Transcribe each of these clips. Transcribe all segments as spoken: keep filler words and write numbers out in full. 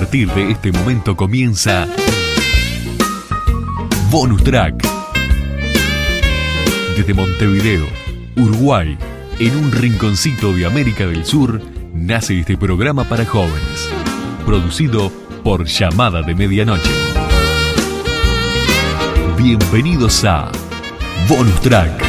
partir de este momento comienza Bonus Track. Desde Montevideo, Uruguay, en un rinconcito de América del Sur, nace este programa para jóvenes, producido por Llamada de Medianoche. Bienvenidos a Bonus Track.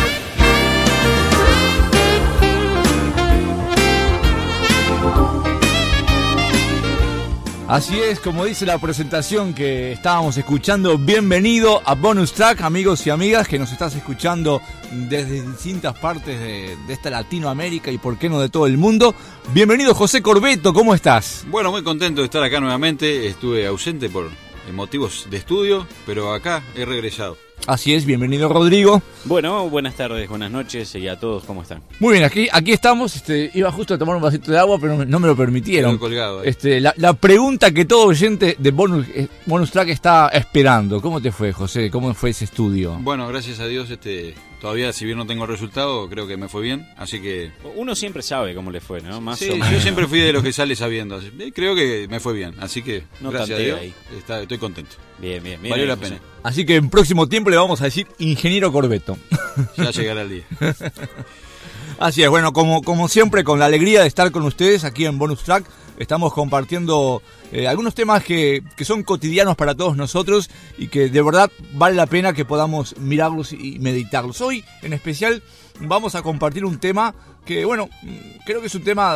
Así es, como dice la presentación que estábamos escuchando, bienvenido a Bonus Track, amigos y amigas que nos estás escuchando desde distintas partes de, de esta Latinoamérica y por qué no de todo el mundo. Bienvenido José Corbeto, ¿cómo estás? Bueno, muy contento de estar acá nuevamente, estuve ausente por motivos de estudio, pero acá he regresado. Así es, bienvenido Rodrigo. Bueno, buenas tardes, buenas noches y a todos, ¿cómo están? Muy bien, aquí, aquí estamos, este, iba justo a tomar un vasito de agua, pero no me lo permitieron. Colgado, este, la, la pregunta que todo oyente de Bonus, Bonus Track está esperando, ¿cómo te fue, José? ¿Cómo fue ese estudio? Bueno, gracias a Dios, este, todavía si bien no tengo resultado, creo que me fue bien, así que... Uno siempre sabe cómo le fue, ¿no? Más sí, o menos. Yo siempre fui de los que sale sabiendo, así, creo que me fue bien, así que no gracias a Dios, ahí. Está, estoy contento. Bien, bien, bien. Valió ahí, la José. pena. Así que en próximo tiempo le vamos a decir Ingeniero Corbeto. Ya llegará el día. Así es, bueno, como, como siempre, con la alegría de estar con ustedes aquí en Bonus Track, estamos compartiendo eh, algunos temas que, que son cotidianos para todos nosotros y que de verdad vale la pena que podamos mirarlos y meditarlos. Hoy, en especial, vamos a compartir un tema que, bueno, creo que es un tema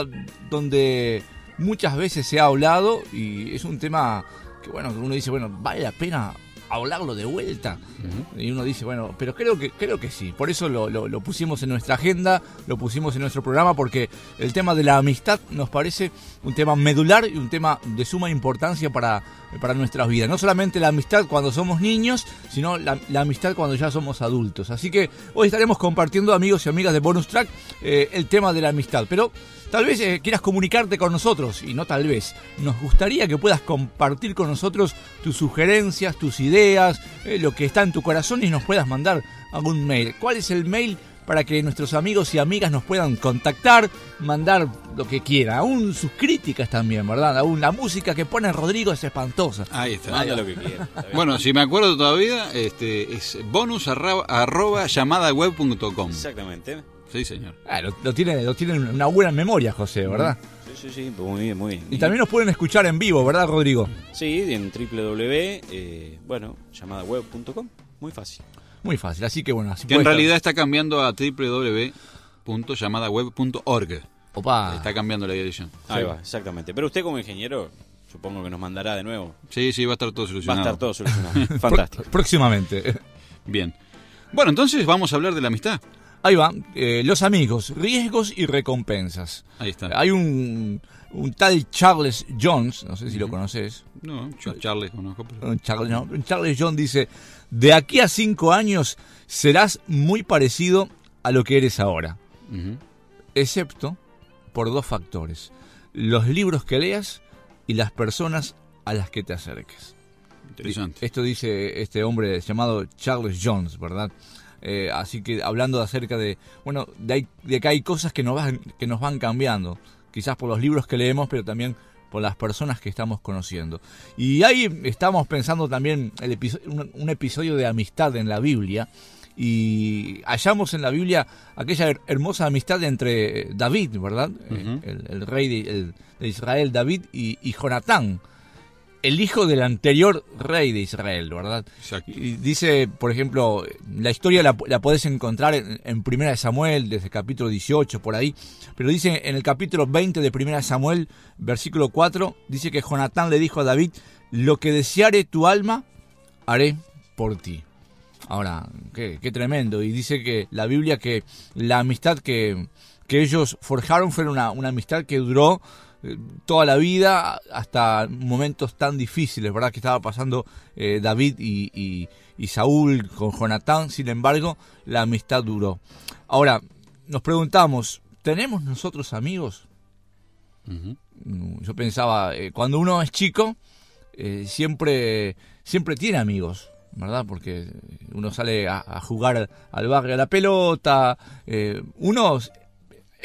donde muchas veces se ha hablado y es un tema que, bueno, uno dice, bueno, vale la pena hablarlo de vuelta. Uh-huh. Y uno dice, bueno, pero creo que creo que sí. Por eso lo, lo, lo pusimos en nuestra agenda, lo pusimos en nuestro programa, porque el tema de la amistad nos parece un tema medular y un tema de suma importancia para, para nuestras vidas. No solamente la amistad cuando somos niños, sino la, la amistad cuando ya somos adultos. Así que hoy estaremos compartiendo, amigos y amigas de Bonus Track, eh, el tema de la amistad. Pero tal vez eh, quieras comunicarte con nosotros, y no tal vez, nos gustaría que puedas compartir con nosotros tus sugerencias, tus ideas, eh, lo que está en tu corazón y nos puedas mandar algún mail. ¿Cuál es el mail para que nuestros amigos y amigas nos puedan contactar, mandar lo que quieran? Aún sus críticas también, ¿verdad? Aún la música que pone Rodrigo es espantosa. Ahí está. Manda lo que quiera. Bueno, si me acuerdo todavía, este es bonus arroba, arroba llamadaweb punto com. Exactamente. Sí, señor. Ah, lo, lo tiene lo tiene una buena memoria, José, ¿verdad? Sí, sí, sí, muy bien, muy bien. Y también nos pueden escuchar en vivo, ¿verdad, Rodrigo? Sí, en doble u doble u doble u, eh, bueno, llamadaweb punto com, muy fácil. Muy fácil, así que bueno, así que en realidad estar. Está cambiando a doble u doble u doble u punto llamadaweb punto org. Opa. Está cambiando la dirección. Ahí sí. va, exactamente. Pero usted como ingeniero, supongo que nos mandará de nuevo. Sí, sí, va a estar todo solucionado. Va a estar todo solucionado. Fantástico. Próximamente. Bien. Bueno, entonces vamos a hablar de la amistad. Ahí va, eh, los amigos, riesgos y recompensas. Ahí está. Hay un, un tal Charles Jones, no sé si uh-huh. lo conoces. No, yo Charles conozco. Pero... Charles, no, Charles Jones dice, de aquí a cinco años serás muy parecido a lo que eres ahora. Uh-huh. Excepto por dos factores, los libros que leas y las personas a las que te acerques. Interesante. Esto dice este hombre llamado Charles Jones, ¿verdad? Eh, así que hablando acerca de, bueno, de, hay, de que hay cosas que nos, van, que nos van cambiando, quizás por los libros que leemos, pero también por las personas que estamos conociendo. Y ahí estamos pensando también el episodio, un, un episodio de amistad en la Biblia, y hallamos en la Biblia aquella her- hermosa amistad entre David, ¿verdad? Uh-huh. El, el rey de, el, de Israel, David, y, y Jonatán, el hijo del anterior rey de Israel, ¿verdad? Exacto. Y dice, por ejemplo, la historia la, la podés encontrar en, en Primera de Samuel, desde el capítulo dieciocho, por ahí, pero dice en el capítulo veinte de Primera de Samuel, versículo cuatro, dice que Jonatán le dijo a David, lo que deseare tu alma, haré por ti. Ahora, qué, qué tremendo, y dice que la Biblia que la amistad que, que ellos forjaron fue una, una amistad que duró toda la vida hasta momentos tan difíciles, ¿verdad? Que estaba pasando eh, David y, y, y Saúl con Jonatán. Sin embargo, la amistad duró. Ahora, nos preguntamos, ¿tenemos nosotros amigos? Uh-huh. Yo pensaba, eh, cuando uno es chico, eh, siempre, siempre tiene amigos, ¿verdad? Porque uno sale a, a jugar al barrio a la pelota, eh, uno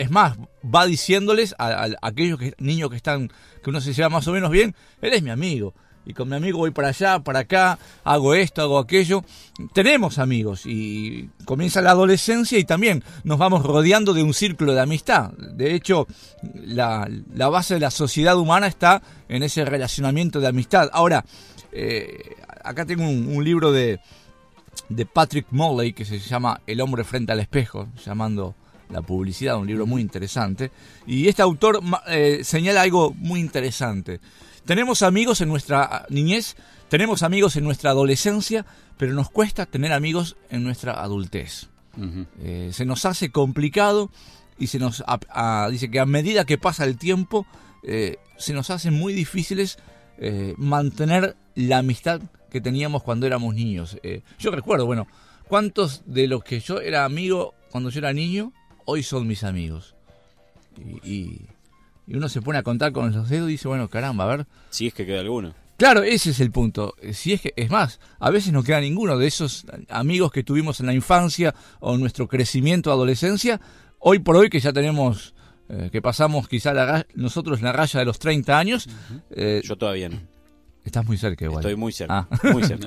es más, va diciéndoles a, a, a aquellos que, niños que están, que uno se lleva más o menos bien, él es mi amigo. Y con mi amigo voy para allá, para acá, hago esto, hago aquello. Tenemos amigos y comienza la adolescencia y también nos vamos rodeando de un círculo de amistad. De hecho, la, la base de la sociedad humana está en ese relacionamiento de amistad. Ahora, eh, acá tengo un, un libro de, de Patrick Morley que se llama El hombre frente al espejo, llamando la publicidad, un libro muy interesante. Y este autor eh, señala algo muy interesante. Tenemos amigos en nuestra niñez, tenemos amigos en nuestra adolescencia, pero nos cuesta tener amigos en nuestra adultez. Uh-huh. Eh, se nos hace complicado y se nos a, a, dice que a medida que pasa el tiempo, eh, se nos hace muy difíciles eh, mantener la amistad que teníamos cuando éramos niños. Eh, yo recuerdo, bueno, cuántos de los que yo era amigo cuando yo era niño, hoy son mis amigos. Y... y Y uno se pone a contar con los dedos y dice, bueno, caramba, a ver. Si es que queda alguno. Claro, ese es el punto. Si es que, es más, a veces no queda ninguno de esos amigos que tuvimos en la infancia o en nuestro crecimiento, adolescencia. Hoy por hoy que ya tenemos, eh, que pasamos quizá la, nosotros la raya de los treinta años. Uh-huh. Eh, Yo todavía no. Estás muy cerca igual. Estoy muy cerca. Ah. Muy cerca.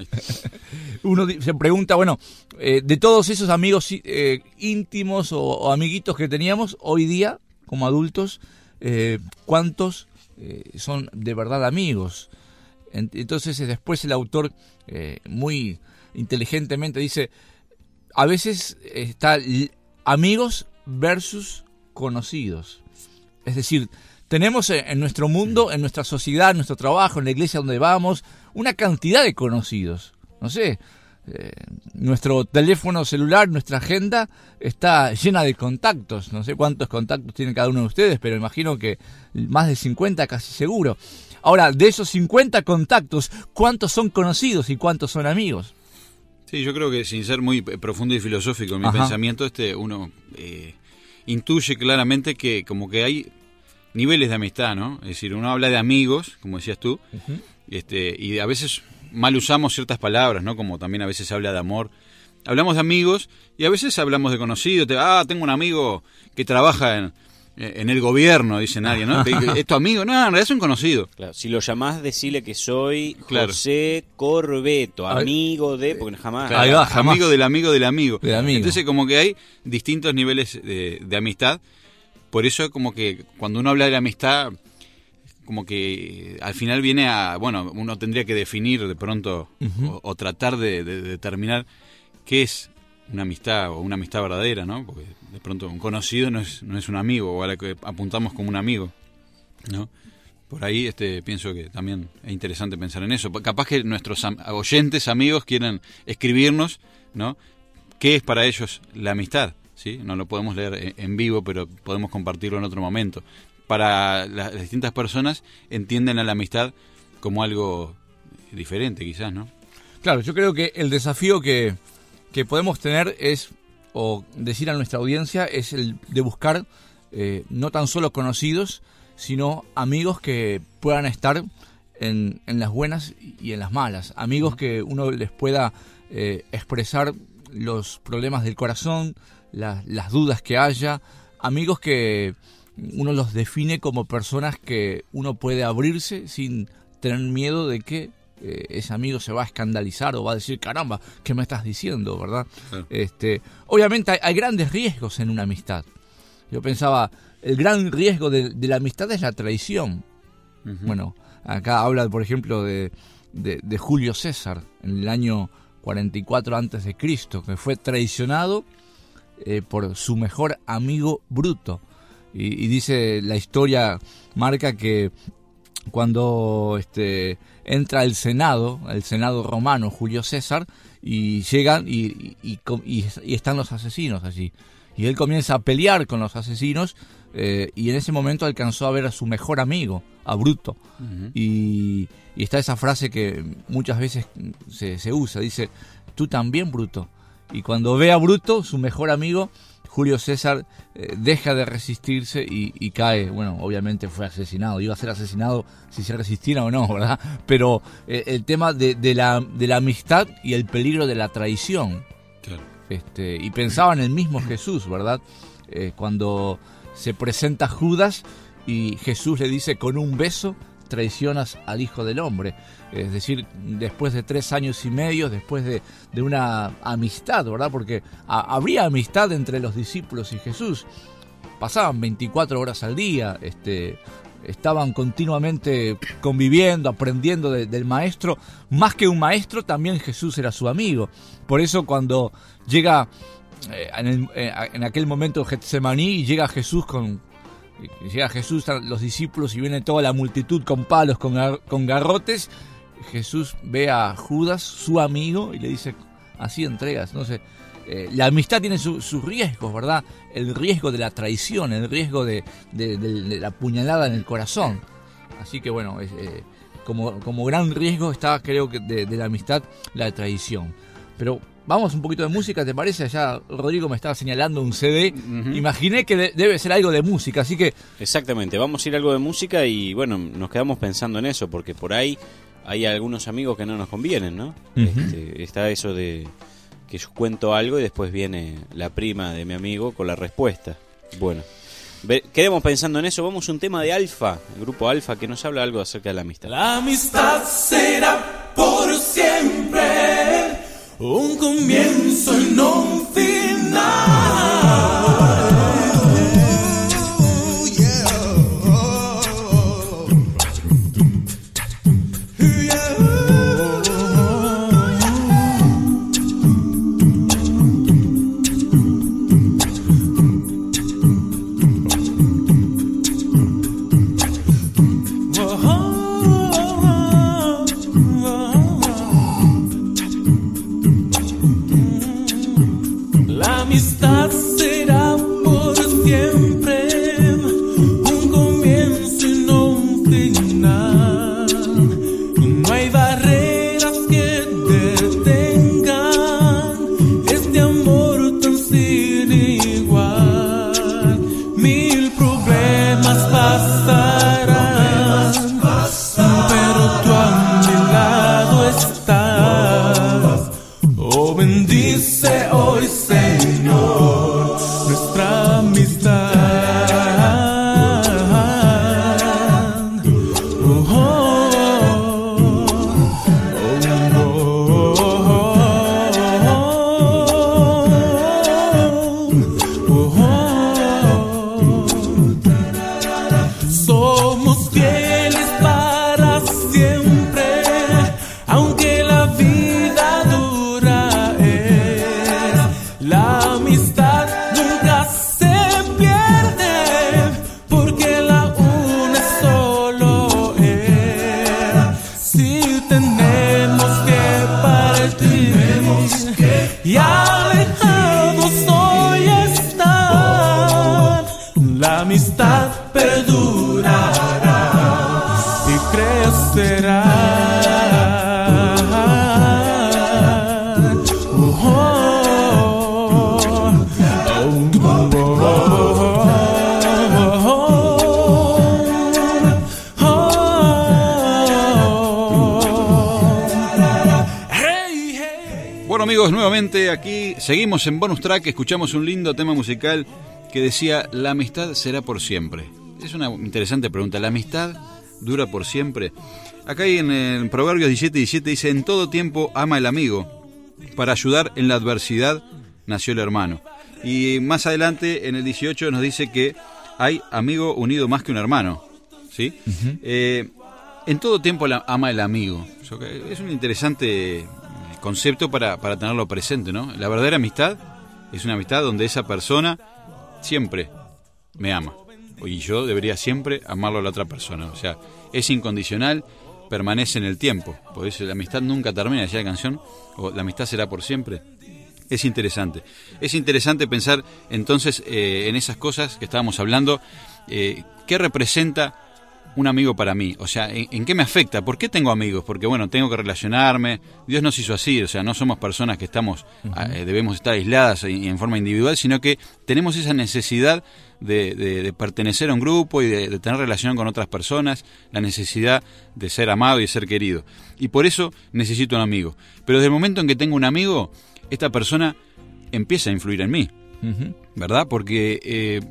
Uno se pregunta, bueno, eh, de todos esos amigos eh, íntimos o, o amiguitos que teníamos, hoy día, como adultos, Eh, ¿cuántos eh, son de verdad amigos? Entonces después el autor eh, muy inteligentemente dice, a veces está amigos versus conocidos. Es decir, tenemos en nuestro mundo, en nuestra sociedad, en nuestro trabajo, en la iglesia donde vamos, una cantidad de conocidos. No sé, Eh, nuestro teléfono celular, nuestra agenda está llena de contactos. No sé cuántos contactos tiene cada uno de ustedes, pero imagino que más de cincuenta casi seguro. Ahora, de esos cincuenta contactos, ¿cuántos son conocidos y cuántos son amigos? Sí, yo creo que sin ser muy profundo y filosófico en mi Ajá. pensamiento, este uno eh, intuye claramente que como que hay niveles de amistad, ¿no? Es decir, uno habla de amigos, como decías tú, uh-huh. este, y a veces mal usamos ciertas palabras, ¿no? Como también a veces se habla de amor. Hablamos de amigos y a veces hablamos de conocidos. Ah, tengo un amigo que trabaja en, en el gobierno, dice nadie, ¿no? ¿Es tu amigo? No, en realidad es un conocido. Claro, si lo llamás, decile que soy claro. José Corbeto, amigo de... Porque jamás... Claro, va, jamás. Amigo del amigo del amigo. del amigo. Entonces como que hay distintos niveles de, de amistad. Por eso como que cuando uno habla de la amistad... como que al final viene a, bueno, uno tendría que definir de pronto uh-huh. o, o tratar de, de, de determinar qué es una amistad o una amistad verdadera, ¿no? Porque de pronto un conocido no es no es un amigo o a la que apuntamos como un amigo, ¿no? Por ahí este pienso que también es interesante pensar en eso. Capaz que nuestros am- oyentes, amigos quieren escribirnos, ¿no? ¿Qué es para ellos la amistad? ¿Sí? No lo podemos leer en, en vivo, pero podemos compartirlo en otro momento. Para las distintas personas entienden a la amistad como algo diferente, quizás, ¿no? Claro, yo creo que el desafío que, que podemos tener es, o decir a nuestra audiencia, es el de buscar eh, no tan solo conocidos, sino amigos que puedan estar en, en las buenas y en las malas. Amigos uh-huh. que uno les pueda eh, expresar los problemas del corazón, la, las dudas que haya. Amigos que uno los define como personas que uno puede abrirse sin tener miedo de que eh, ese amigo se va a escandalizar o va a decir, caramba, ¿qué me estás diciendo? ¿Verdad? Sí. Este, obviamente hay, hay grandes riesgos en una amistad. Yo pensaba, el gran riesgo de, de la amistad es la traición. Uh-huh. Bueno, acá habla, por ejemplo, de, de, de Julio César, en el año cuarenta y cuatro antes de Cristo, que fue traicionado eh, por su mejor amigo Bruto. Y, y dice, la historia marca que cuando este entra el Senado, el Senado romano, Julio César, y llegan y, y, y, y están los asesinos allí. Y él comienza a pelear con los asesinos eh, y en ese momento alcanzó a ver a su mejor amigo, a Bruto. Uh-huh. Y, y está esa frase que muchas veces se, se usa, dice, tú también, Bruto. Y cuando ve a Bruto, su mejor amigo, Julio César eh, deja de resistirse y, y cae. Bueno, obviamente fue asesinado. Iba a ser asesinado si se resistiera o no, ¿verdad? Pero eh, el tema de, de, la, de la amistad y el peligro de la traición. Claro. Este, y pensaba en el mismo Jesús, ¿verdad? Eh, cuando se presenta Judas y Jesús le dice: con un beso traicionas al Hijo del Hombre. Es decir, después de tres años y medio, después de, de una amistad, ¿verdad? Porque a, habría amistad entre los discípulos y Jesús. Pasaban veinticuatro horas al día, este, estaban continuamente conviviendo, aprendiendo de, del maestro. Más que un maestro, también Jesús era su amigo. Por eso cuando llega eh, en, el, eh, en aquel momento de Getsemaní, y llega Jesús con llega Jesús a los discípulos y viene toda la multitud con palos, con, gar, con garrotes, Jesús ve a Judas, su amigo, y le dice: así entregas. No sé. Eh, la amistad tiene su, sus riesgos, ¿verdad? El riesgo de la traición, el riesgo de, de, de, de la puñalada en el corazón. Así que bueno, es, eh, como, como gran riesgo está, creo que de, de la amistad, la traición. Pero vamos un poquito de música, ¿te parece? Ya Rodrigo me estaba señalando un C D. Uh-huh. Imaginé que de, debe ser algo de música, así que... Exactamente, vamos a ir a algo de música y bueno, nos quedamos pensando en eso, porque por ahí hay algunos amigos que no nos convienen, ¿no? Uh-huh. Este, está eso de... que yo cuento algo y después viene la prima de mi amigo con la respuesta. Bueno, ve, quedemos pensando en eso. Vamos a un tema de Alfa, el grupo Alfa, que nos habla algo acerca de la amistad. La amistad será por siempre un comienzo y no un final. Nuevamente aquí seguimos en Bonus Track, escuchamos un lindo tema musical que decía: la amistad será por siempre. Es una interesante pregunta, ¿la amistad dura por siempre? Acá hay en el Proverbios diecisiete diecisiete dice: en todo tiempo ama el amigo, para ayudar en la adversidad nació el hermano. Y más adelante en el dieciocho nos dice que hay amigo unido más que un hermano, ¿sí? Uh-huh. Eh, en todo tiempo la, ama el amigo. Es un interesante concepto para, para tenerlo presente, ¿no? La verdadera amistad es una amistad donde esa persona siempre me ama y yo debería siempre amarlo a la otra persona. O sea, es incondicional, permanece en el tiempo. Por eso la amistad nunca termina, decía la canción, o la amistad será por siempre. Es interesante. Es interesante pensar entonces eh, en esas cosas que estábamos hablando. Eh, ¿Qué representa un amigo para mí? O sea, ¿en, ¿en qué me afecta? ¿Por qué tengo amigos? Porque, bueno, tengo que relacionarme. Dios nos hizo así, o sea, no somos personas que estamos, uh-huh. eh, debemos estar aisladas y en forma individual, sino que tenemos esa necesidad de, de, de pertenecer a un grupo y de, de tener relación con otras personas, la necesidad de ser amado y de ser querido. Y por eso necesito un amigo. Pero desde el momento en que tengo un amigo, esta persona empieza a influir en mí, uh-huh. ¿verdad? Porque... Eh,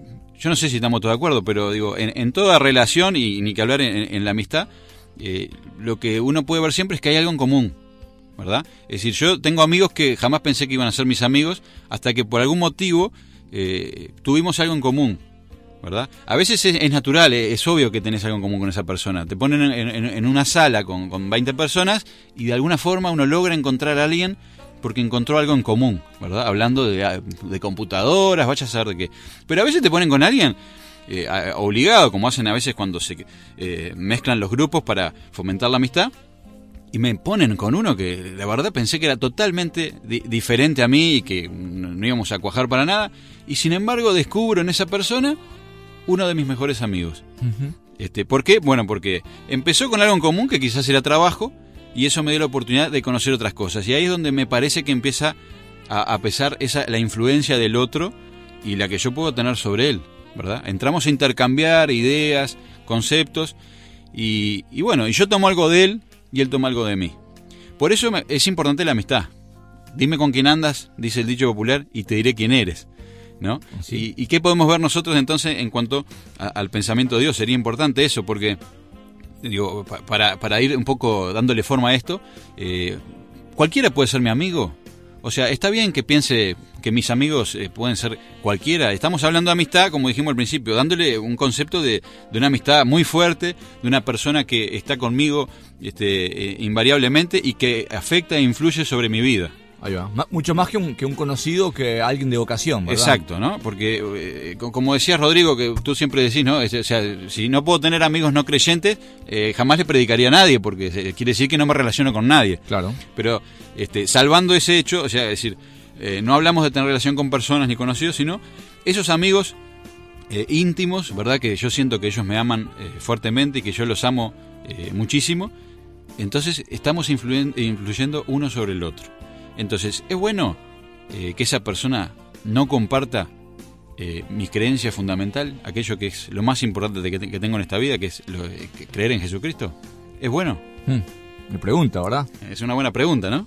yo no sé si estamos todos de acuerdo, pero digo, en, en toda relación, y ni que hablar en, en la amistad, eh, lo que uno puede ver siempre es que hay algo en común, ¿verdad? Es decir, yo tengo amigos que jamás pensé que iban a ser mis amigos, hasta que por algún motivo eh, tuvimos algo en común, ¿verdad? A veces es, es natural, es, es obvio que tenés algo en común con esa persona. Te ponen en, en, en una sala con, con veinte personas y de alguna forma uno logra encontrar a alguien porque encontró algo en común, ¿verdad? Hablando de, de computadoras, vaya a saber de qué. Pero a veces te ponen con alguien eh, obligado, como hacen a veces cuando se eh, mezclan los grupos para fomentar la amistad, y me ponen con uno que la verdad pensé que era totalmente di- diferente a mí y que no, no íbamos a cuajar para nada, y sin embargo descubro en esa persona uno de mis mejores amigos. Uh-huh. Este, ¿por qué? Bueno, porque empezó con algo en común que quizás era trabajo, y eso me dio la oportunidad de conocer otras cosas. Y ahí es donde me parece que empieza a, a pesar esa, la influencia del otro y la que yo puedo tener sobre él, ¿verdad? Entramos a intercambiar ideas, conceptos, y, y bueno, y yo tomo algo de él y él toma algo de mí. Por eso me, es importante la amistad. Dime con quién andas, dice el dicho popular, y te diré quién eres, ¿no? Sí. ¿Y, ¿Y qué podemos ver nosotros entonces en cuanto a, al pensamiento de Dios? Sería importante eso, porque digo, para, para ir un poco dándole forma a esto, eh, ¿cualquiera puede ser mi amigo? O sea, está bien que piense que mis amigos eh, pueden ser cualquiera. Estamos hablando de amistad, como dijimos al principio, dándole un concepto de, de una amistad muy fuerte, de una persona que está conmigo este, eh, invariablemente y que afecta e influye sobre mi vida. Ahí va. Mucho más que un, que un conocido, que alguien de vocación, ¿verdad? Exacto, ¿no? Porque, eh, como decías, Rodrigo, que tú siempre decís, ¿no? O sea, si no puedo tener amigos no creyentes, eh, jamás le predicaría a nadie, porque quiere decir que no me relaciono con nadie. Claro. Pero, este, salvando ese hecho, o sea, es decir, eh, no hablamos de tener relación con personas ni conocidos, sino esos amigos eh, íntimos, ¿verdad? Que yo siento que ellos me aman eh, fuertemente y que yo los amo eh, muchísimo. Entonces, estamos influyen- influyendo uno sobre el otro. Entonces, es bueno eh, que esa persona no comparta eh, mi creencia fundamental, aquello que es lo más importante que, te, que tengo en esta vida, que es lo, eh, que creer en Jesucristo. ¿Es bueno? Hmm, me pregunta, ¿verdad? Es una buena pregunta, ¿no?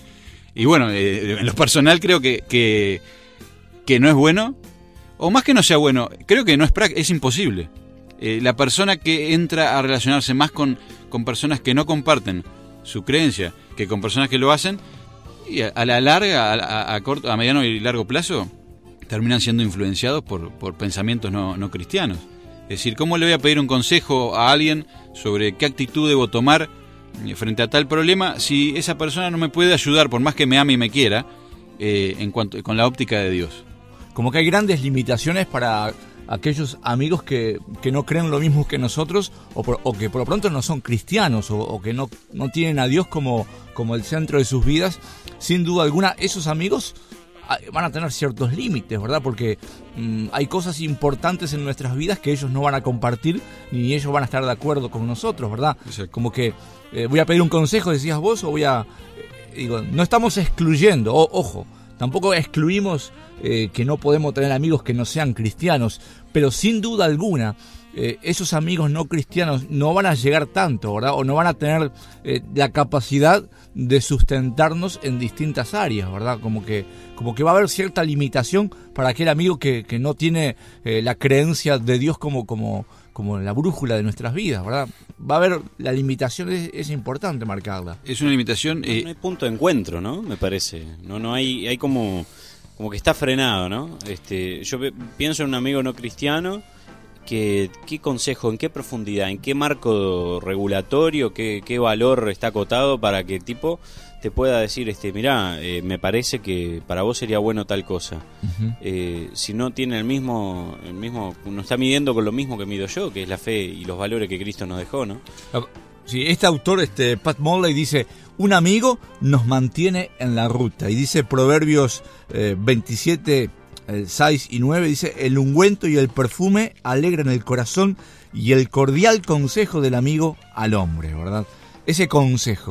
Y bueno, eh, en lo personal creo que, que, que no es bueno, o más que no sea bueno, creo que no es práctico, es imposible. Eh, la persona que entra a relacionarse más con, con personas que no comparten su creencia que con personas que lo hacen, y a, a la larga, a, a, corto, a mediano y largo plazo, terminan siendo influenciados por, por pensamientos no, no cristianos. Es decir, ¿cómo le voy a pedir un consejo a alguien sobre qué actitud debo tomar frente a tal problema si esa persona no me puede ayudar, por más que me ame y me quiera, eh, en cuanto con la óptica de Dios? Como que hay grandes limitaciones para aquellos amigos que, que no creen lo mismo que nosotros, o, por, o que por lo pronto no son cristianos, o, o que no, no tienen a Dios como, como el centro de sus vidas. Sin duda alguna, esos amigos van a tener ciertos límites, ¿verdad? Porque mmm, hay cosas importantes en nuestras vidas que ellos no van a compartir, ni ellos van a estar de acuerdo con nosotros, ¿verdad? Exacto. Como que eh, voy a pedir un consejo, decías vos, o voy a... Eh, digo, no estamos excluyendo, o, ojo, tampoco excluimos eh, que no podemos tener amigos que no sean cristianos, pero sin duda alguna, eh, esos amigos no cristianos no van a llegar tanto, ¿verdad? O no van a tener eh, la capacidad de sustentarnos en distintas áreas, ¿verdad? Como que, como que va a haber cierta limitación para aquel amigo que, que no tiene eh, la creencia de Dios como, como, como la brújula de nuestras vidas, ¿verdad? Va a haber la limitación, es, es importante marcarla. Es una limitación... Eh... No, no hay punto de encuentro, ¿no? Me parece. No, no hay, hay como, como que está frenado, ¿no? Este, yo pienso en un amigo no cristiano. Que, ¿Qué consejo, en qué profundidad, en qué marco regulatorio, qué, qué valor está acotado para que el tipo te pueda decir, este, mirá, eh, me parece que para vos sería bueno tal cosa? Uh-huh. Eh, si no tiene el mismo, el mismo, no está midiendo con lo mismo que mido yo, que es la fe y los valores que Cristo nos dejó, ¿no? Sí, este autor, este Pat Morley, dice: un amigo nos mantiene en la ruta. Y dice Proverbios eh, veintisiete, seis y nueve, dice: el ungüento y el perfume alegran el corazón, y el cordial consejo del amigo al hombre, ¿verdad? Ese consejo,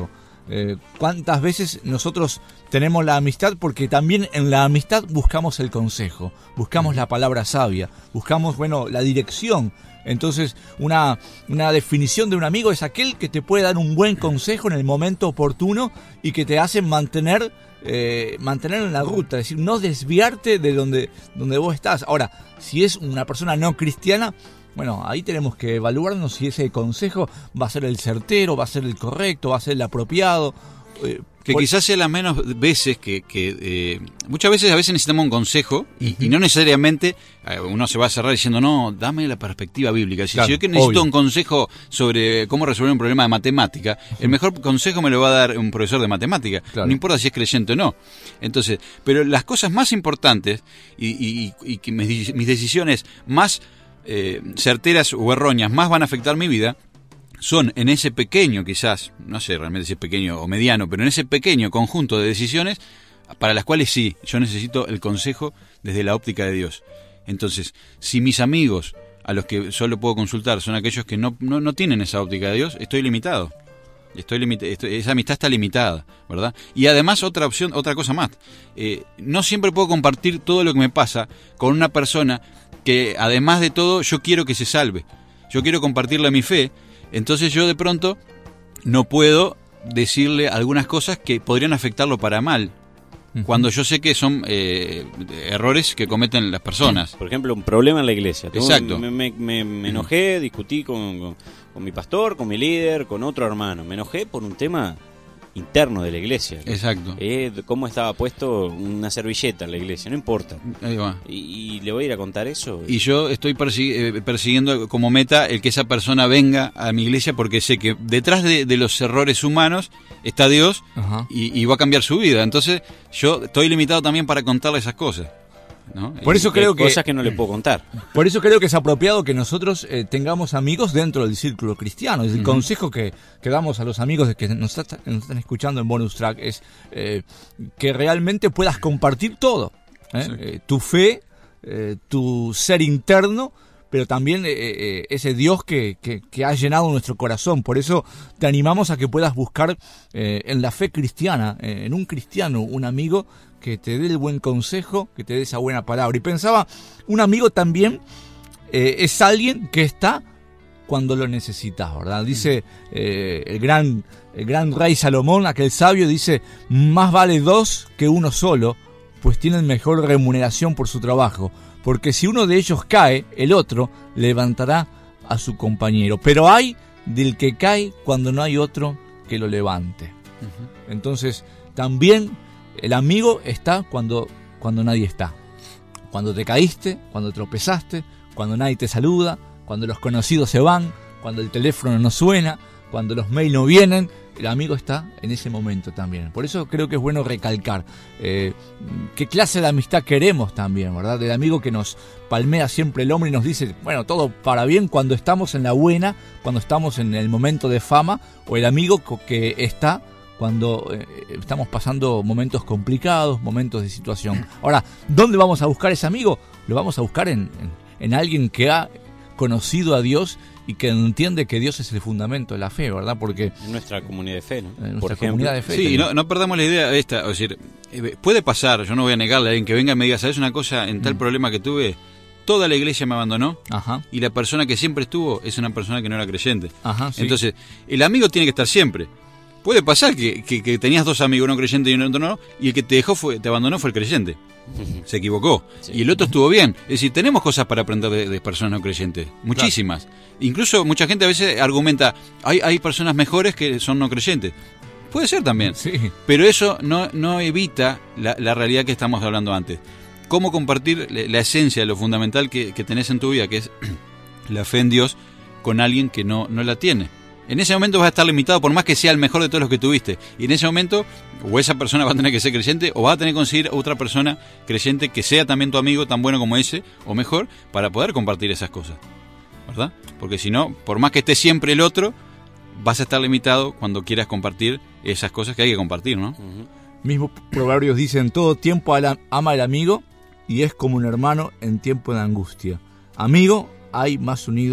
Eh, ¿Cuántas veces nosotros tenemos la amistad? Porque también en la amistad buscamos el consejo, buscamos la palabra sabia, buscamos, bueno, la dirección. Entonces, una, una definición de un amigo es aquel que te puede dar un buen consejo en el momento oportuno y que te hace mantener, eh, mantener en la ruta, es decir, no desviarte de donde, donde vos estás. Ahora, si es una persona no cristiana, bueno, ahí tenemos que evaluarnos si ese consejo va a ser el certero, va a ser el correcto, va a ser el apropiado. Eh, que por... quizás sea las menos veces que... que eh, muchas veces a veces necesitamos un consejo y, uh-huh. y no necesariamente eh, uno se va a cerrar diciendo, no, dame la perspectiva bíblica. Si, claro, si yo que necesito obvio. un consejo sobre cómo resolver un problema de matemática, uh-huh. el mejor consejo me lo va a dar un profesor de matemática. Claro. No importa si es creyente o no. Entonces, pero las cosas más importantes y, y, y, y que mis, mis decisiones más... Eh, certeras o erróneas más van a afectar mi vida son en ese pequeño, quizás, no sé realmente si es pequeño o mediano, pero en ese pequeño conjunto de decisiones para las cuales sí, yo necesito el consejo desde la óptica de Dios. Entonces, si mis amigos a los que solo puedo consultar son aquellos que no, no, no tienen esa óptica de Dios, estoy limitado. Estoy limita- estoy, esa amistad está limitada, ¿verdad? Y además otra opción, otra cosa más, eh, no siempre puedo compartir todo lo que me pasa con una persona que además de todo yo quiero que se salve, yo quiero compartirle mi fe, entonces yo de pronto no puedo decirle algunas cosas que podrían afectarlo para mal, uh-huh. cuando yo sé que son eh, errores que cometen las personas. Por ejemplo, un problema en la iglesia. Exacto. Me, me, me, me enojé, discutí con, con, con mi pastor, con mi líder, con otro hermano. Me enojé por un tema interno de la iglesia. Exacto. Eh, cómo estaba puesto una servilleta en la iglesia, no importa. Ahí va. Y, y le voy a ir a contar eso. Y yo estoy persi- eh, persiguiendo como meta el que esa persona venga a mi iglesia porque sé que detrás de, de los errores humanos está Dios y, y va a cambiar su vida. Entonces yo estoy limitado también para contarle esas cosas, ¿no? Por eso Hay creo que cosas que no le puedo contar. Por eso creo que es apropiado que nosotros eh, tengamos amigos dentro del círculo cristiano. Es el uh-huh. consejo que, que damos a los amigos que nos, está, nos están escuchando en Bonus Track es eh, que realmente puedas compartir todo, ¿eh? Sí. Eh, tu fe, eh, tu ser interno, pero también eh, eh, ese Dios que, que, que ha llenado nuestro corazón. Por eso te animamos a que puedas buscar eh, en la fe cristiana, eh, en un cristiano, un amigo que te dé el buen consejo, que te dé esa buena palabra. Y pensaba, un amigo también eh, es alguien que está cuando lo necesitas, ¿verdad? Dice eh, el gran el gran rey Salomón, aquel sabio, dice, más vale dos que uno solo, pues tienen mejor remuneración por su trabajo, porque si uno de ellos cae, el otro levantará a su compañero. Pero hay del que cae cuando no hay otro que lo levante. Uh-huh. Entonces, también el amigo está cuando, cuando nadie está. Cuando te caíste, cuando tropezaste, cuando nadie te saluda, cuando los conocidos se van, cuando el teléfono no suena, cuando los mails no vienen, el amigo está en ese momento también. Por eso creo que es bueno recalcar eh, qué clase de amistad queremos también, ¿verdad? El amigo que nos palmea siempre el hombro y nos dice, bueno, todo para bien cuando estamos en la buena, cuando estamos en el momento de fama, o el amigo que está cuando eh, estamos pasando momentos complicados, momentos de situación. Ahora, ¿dónde vamos a buscar ese amigo? Lo vamos a buscar en, en, en alguien que ha conocido a Dios y que entiende que Dios es el fundamento de la fe, ¿verdad? Porque en nuestra comunidad de fe, ¿no? En nuestra Por ejemplo. comunidad de fe. Sí, no, no perdamos la idea esta, es decir, puede pasar, yo no voy a negarle a alguien que venga y me diga, ¿sabes una cosa? En tal mm. problema que tuve, toda la iglesia me abandonó. Ajá. Y la persona que siempre estuvo es una persona que no era creyente. Ajá, sí. Entonces, el amigo tiene que estar siempre. Puede pasar que, que, que tenías dos amigos, uno creyente y uno no, y el que te dejó fue, te abandonó fue el creyente. Se equivocó. Sí. Y el otro estuvo bien. Es decir, tenemos cosas para aprender de, de personas no creyentes. Muchísimas. Claro. Incluso mucha gente a veces argumenta, hay, hay personas mejores que son no creyentes. Puede ser también. Sí. Pero eso no, no evita la, la realidad que estamos hablando antes. Cómo compartir la esencia, lo fundamental que, que tenés en tu vida, que es la fe en Dios, con alguien que no, no la tiene. En ese momento vas a estar limitado por más que sea el mejor de todos los que tuviste. Y en ese momento, o esa persona va a tener que ser creyente, o va a tener que conseguir otra persona creyente que sea también tu amigo, tan bueno como ese, o mejor, para poder compartir esas cosas. ¿Verdad? Porque si no, por más que esté siempre el otro, vas a estar limitado cuando quieras compartir esas cosas que hay que compartir, ¿no? Uh-huh. Mismo Proverbios dice, en todo tiempo ama el amigo, y es como un hermano en tiempo de angustia. Amigo hay más unido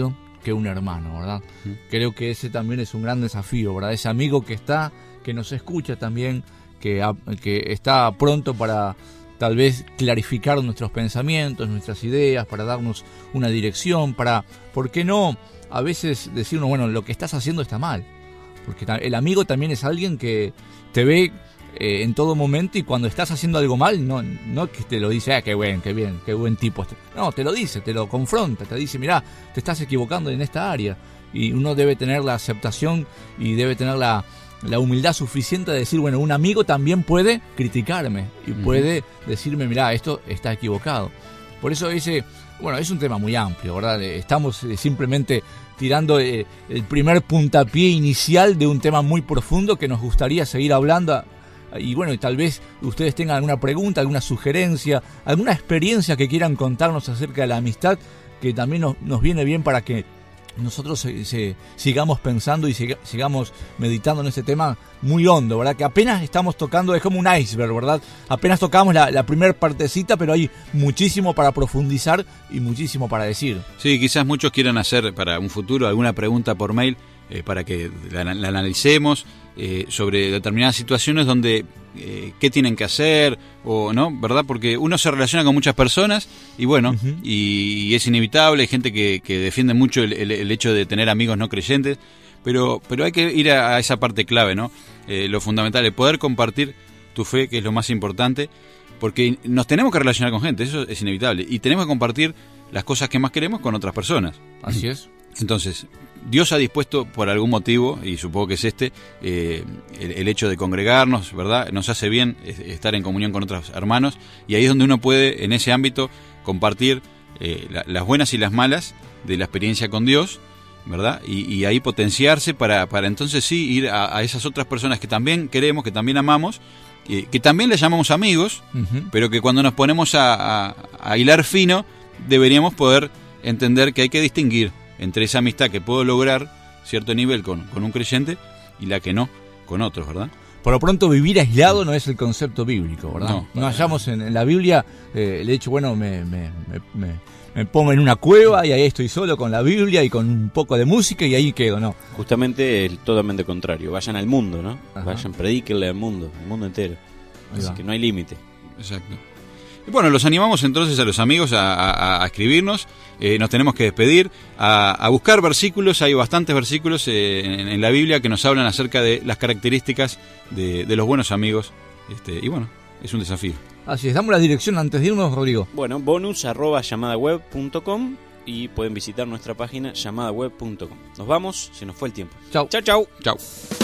que un hermano, ¿verdad? Mm. Creo que ese también es un gran desafío, ¿verdad? Ese amigo que está, que nos escucha también, que, que está pronto para tal vez clarificar nuestros pensamientos, nuestras ideas, para darnos una dirección, para, ¿por qué no? A veces decirnos, bueno, lo que estás haciendo está mal. Porque el amigo también es alguien que te ve eh, en todo momento, y cuando estás haciendo algo mal, no, no que te lo dice, ah, qué buen, qué bien, qué buen tipo. No, te lo dice, te lo confronta, te dice, mirá, te estás equivocando en esta área. Y uno debe tener la aceptación y debe tener la, la humildad suficiente de decir, bueno, un amigo también puede criticarme y uh-huh. puede decirme, mirá, esto está equivocado. Por eso ese, bueno, es un tema muy amplio, ¿verdad? Estamos eh, simplemente tirando eh, el primer puntapié inicial de un tema muy profundo que nos gustaría seguir hablando. Y bueno, y tal vez ustedes tengan alguna pregunta, alguna sugerencia, alguna experiencia que quieran contarnos acerca de la amistad, que también nos, nos viene bien para que nosotros se, se, sigamos pensando y sig- sigamos meditando en este tema muy hondo, ¿verdad? Que apenas estamos tocando, es como un iceberg, ¿verdad? Apenas tocamos la, la primera partecita, pero hay muchísimo para profundizar y muchísimo para decir. Sí, quizás muchos quieran hacer para un futuro alguna pregunta por mail eh, para que la, la analicemos eh, sobre determinadas situaciones donde eh, qué tienen que hacer o no, ¿verdad? Porque uno se relaciona con muchas personas y bueno, uh-huh. y, y es inevitable, hay gente que, que defiende mucho el, el, el hecho de tener amigos no creyentes, pero, pero hay que ir a, a esa parte clave, ¿no? Eh, lo fundamental es poder compartir tu fe, que es lo más importante, porque nos tenemos que relacionar con gente, eso es inevitable, y tenemos que compartir las cosas que más queremos con otras personas. Así es. Entonces, Dios ha dispuesto por algún motivo, y supongo que es este, eh, el, el hecho de congregarnos, ¿verdad? Nos hace bien estar en comunión con otros hermanos, y ahí es donde uno puede, en ese ámbito, compartir eh, la, las buenas y las malas de la experiencia con Dios, ¿verdad? Y, y ahí potenciarse para, para entonces sí ir a, a esas otras personas que también queremos, que también amamos, eh, que también les llamamos amigos, uh-huh. pero que cuando nos ponemos a, a, a hilar fino, deberíamos poder entender que hay que distinguir entre esa amistad que puedo lograr cierto nivel con, con un creyente y la que no, con otros, ¿verdad? Por lo pronto, vivir aislado no es el concepto bíblico, ¿verdad? No, no hallamos en, en la Biblia eh, el hecho, bueno, me, me, me, me, me pongo en una cueva y ahí estoy solo con la Biblia y con un poco de música y ahí quedo, ¿no? Justamente el totalmente contrario, vayan al mundo, ¿no? Ajá. Vayan, predíquenle al mundo, al mundo entero. Ahí Así va. que no hay límite. Exacto. Y bueno, los animamos entonces a los amigos a, a, a escribirnos, eh, nos tenemos que despedir, a, a buscar versículos, hay bastantes versículos eh, en, en la Biblia que nos hablan acerca de las características de, de los buenos amigos, este, y bueno, es un desafío. Así es, damos la dirección antes de irnos, Rodrigo. Bueno, bonus arroba llamadaweb punto com y pueden visitar nuestra página llamadaweb punto com. Nos vamos, se nos fue el tiempo. Chau. Chau, chau. Chau.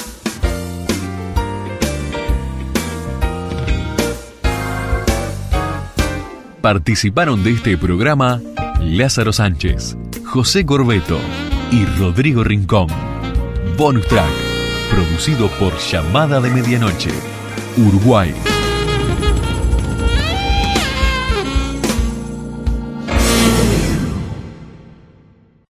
Participaron de este programa Lázaro Sánchez, José Corbeto y Rodrigo Rincón. Bonus Track, producido por Llamada de Medianoche, Uruguay.